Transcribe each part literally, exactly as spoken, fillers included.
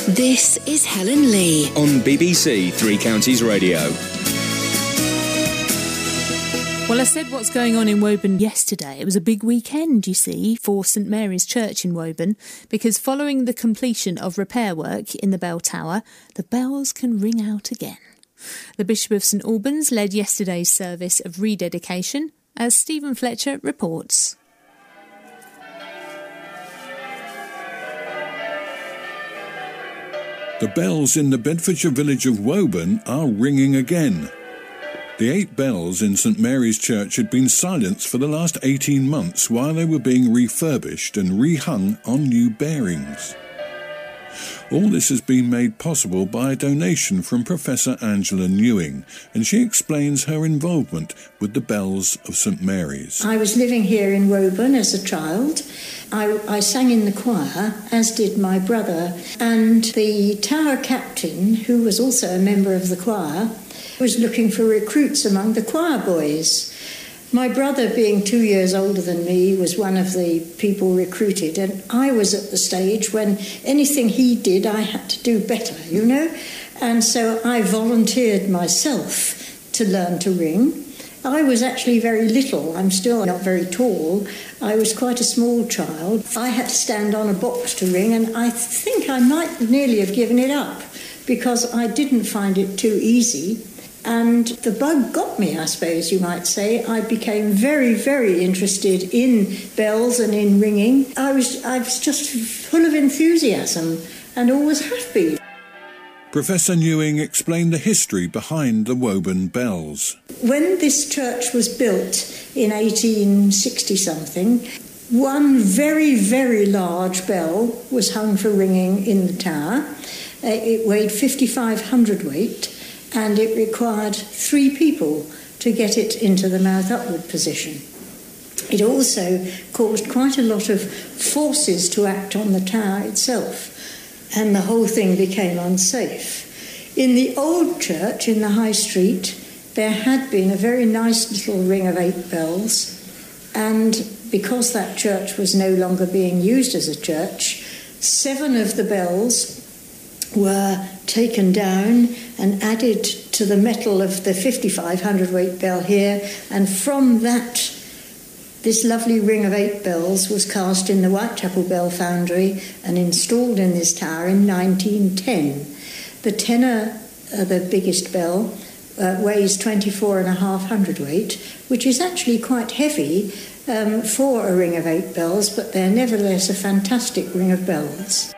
This is Helen Lee on B B C Three Counties Radio. Well, I said what's going on in Woburn yesterday. It was a big weekend, you see, for St Mary's Church in Woburn, because following the completion of repair work in the bell tower, the bells can ring out again. The Bishop of St Albans led yesterday's service of rededication, as Stephen Fletcher reports. The bells in the Bedfordshire village of Woburn are ringing again. The eight bells in St Mary's Church had been silenced for the last eighteen months while they were being refurbished and rehung on new bearings. All this has been made possible by a donation from Professor Angela Newing, and she explains her involvement with the bells of St Mary's. I was living here in Woburn as a child. I, I sang in the choir, as did my brother, and the tower captain, who was also a member of the choir, was looking for recruits among the choir boys. My brother, being two years older than me, was one of the people recruited, and I was at the stage when anything he did, I had to do better, you know? And so I volunteered myself to learn to ring. I was actually very little. I'm still not very tall. I was quite a small child. I had to stand on a box to ring, and I think I might nearly have given it up because I didn't find it too easy. And the bug got me, I suppose you might say. I became very, very interested in bells and in ringing. I was, I was just full of enthusiasm and always have been. Professor Newing explained the history behind the Woburn bells. When this church was built in eighteen sixty-something, one very, very large bell was hung for ringing in the tower. Uh, it weighed fifty-five hundredweight. And it required three people to get it into the mouth upward position. It also caused quite a lot of forces to act on the tower itself, and the whole thing became unsafe. In the old church in the High Street, there had been a very nice little ring of eight bells, and because that church was no longer being used as a church, seven of the bells were taken down and added to the metal of the fifty-five hundredweight bell here, and from that this lovely ring of eight bells was cast in the Whitechapel Bell Foundry and installed in this tower in nineteen ten. The tenor, uh, the biggest bell, uh, weighs twenty-four and a half hundredweight, which is actually quite heavy um, for a ring of eight bells, but they're nevertheless a fantastic ring of bells.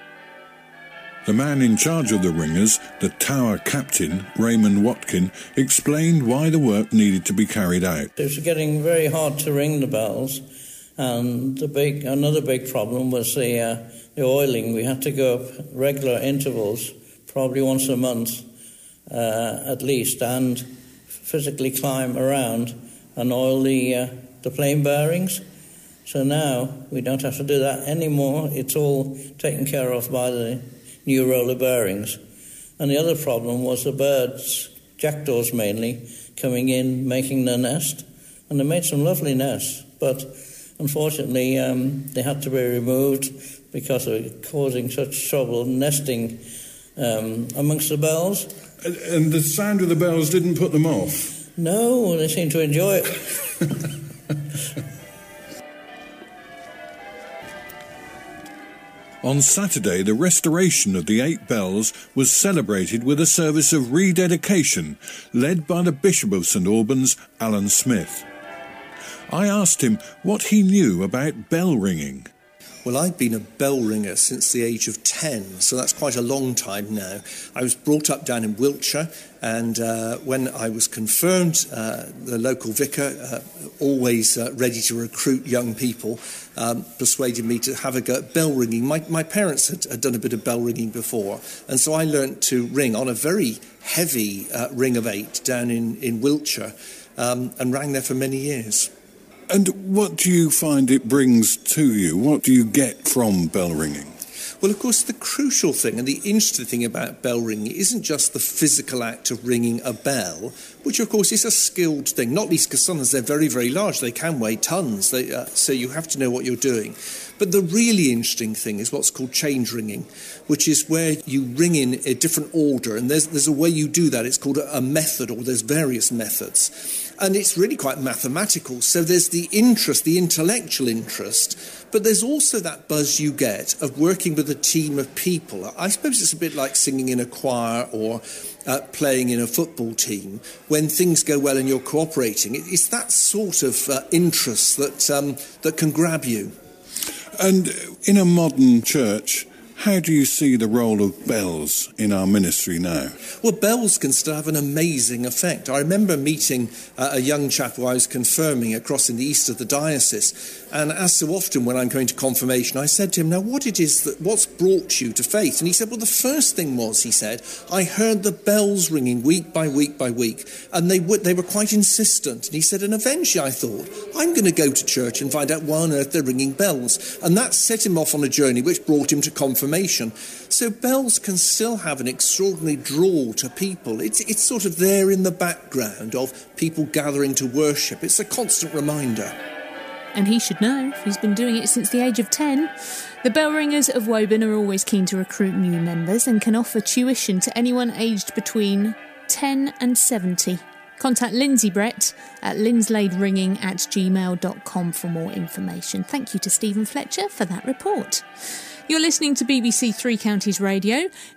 The man in charge of the ringers, the tower captain, Raymond Watkin, explained why the work needed to be carried out. It was getting very hard to ring the bells, and the big, another big problem was the, uh, the oiling. We had to go up regular intervals, probably once a month uh, at least, and physically climb around and oil the, uh, the plain bearings. So now we don't have to do that anymore. It's all taken care of by the new roller bearings. And the other problem was the birds, jackdaws mainly, coming in, making their nest. And they made some lovely nests, but unfortunately um, they had to be removed because of causing such trouble nesting um, amongst the bells. And, and the sound of the bells didn't put them off? No, they seemed to enjoy it. On Saturday, the restoration of the eight bells was celebrated with a service of rededication led by the Bishop of St Albans, Alan Smith. I asked him what he knew about bell ringing. Well, I've been a bell ringer since the age of ten, so that's quite a long time now. I was brought up down in Wiltshire, and uh, when I was confirmed, uh, the local vicar, uh, always uh, ready to recruit young people, um, persuaded me to have a go at bell ringing. My, my parents had, had done a bit of bell ringing before, and so I learnt to ring on a very heavy uh, ring of eight down in, in Wiltshire, um, and rang there for many years. And what do you find it brings to you? What do you get from bell ringing? Well, of course, the crucial thing and the interesting thing about bell ringing isn't just the physical act of ringing a bell, which, of course, is a skilled thing, not least because sometimes they're very, very large. They can weigh tons, they, uh, so you have to know what you're doing. But the really interesting thing is what's called change ringing, which is where you ring in a different order, and there's there's a way you do that. It's called a, a method, or there's various methods. And it's really quite mathematical. So there's the interest, the intellectual interest, but there's also that buzz you get of working with a team of people. I suppose it's a bit like singing in a choir or uh, playing in a football team. When things go well and you're cooperating, it's that sort of uh, interest that um, that can grab you. And in a modern church, how do you see the role of bells in our ministry now? Well, bells can still have an amazing effect. I remember meeting uh, a young chap who I was confirming across in the east of the diocese, and as so often when I'm going to confirmation, I said to him, now what it is that, what's brought you to faith? And he said, well, the first thing was, he said, I heard the bells ringing week by week by week, and they were, they were quite insistent. And he said, and eventually I thought, I'm going to go to church and find out why on earth they're ringing bells. And that set him off on a journey which brought him to confirmation. So bells can still have an extraordinary draw to people. It's, it's sort of there in the background of people gathering to worship. It's a constant reminder. And he should know, he's been doing it since the age of ten. The Bell Ringers of Woburn are always keen to recruit new members and can offer tuition to anyone aged between ten and seventy. Contact Lindsay Brett at linsladringing at gmail dot com for more information. Thank you to Stephen Fletcher for that report. You're listening to B B C Three Counties Radio.